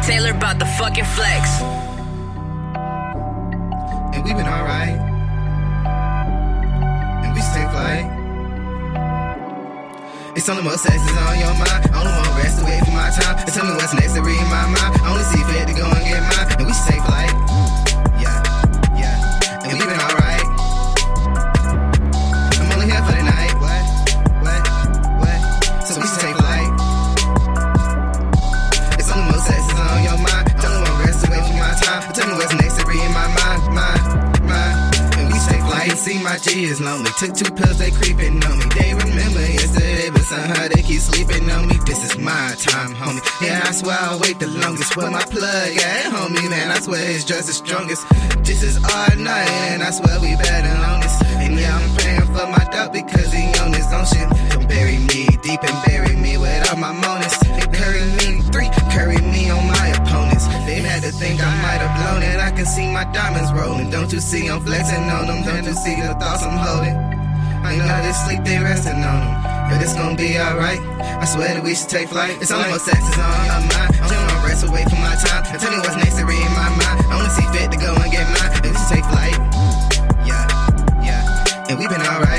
Taylor about the fucking flex. And we been alright. And we stay flight. It's only more sex is on your mind. Only one rest away from my time. And tell me what's next to read my mind. Only see fit to go and get mine. And we stay flight. Yeah, yeah. And we been alright. I'm only here for the night. What? So we stay flight. It's only more sex is on your mind. Only one rest away from my time. And tell me what's next to read my mind. And we stay flight. See my G is lonely. Took 2 pills, they creeping on me. They remember yesterday, but somehow they keep sleeping on me. This is my time, homie. Yeah, I swear I'll wait the longest. Where my plug at, homie, man, I swear it's just the strongest. This is our night, and I swear we better on this. And yeah, I'm praying for my dog because he on his own shit. Don't bury me deep and bury me with all my moanings. They curry me 3, curry me on my opponents. They had to think I might have blown it. I can see my diamonds rolling. Don't you see I'm flexing on them? Don't you see the thoughts I'm holding? I know they sleep, they resting on them. But it's gonna be alright. I swear that we should take flight. It's only more sex is on your mind. Only one rest away from my time. And tell me what's next to read my mind. I only see fit to go and get mine. And we should take flight. Yeah. And we been alright.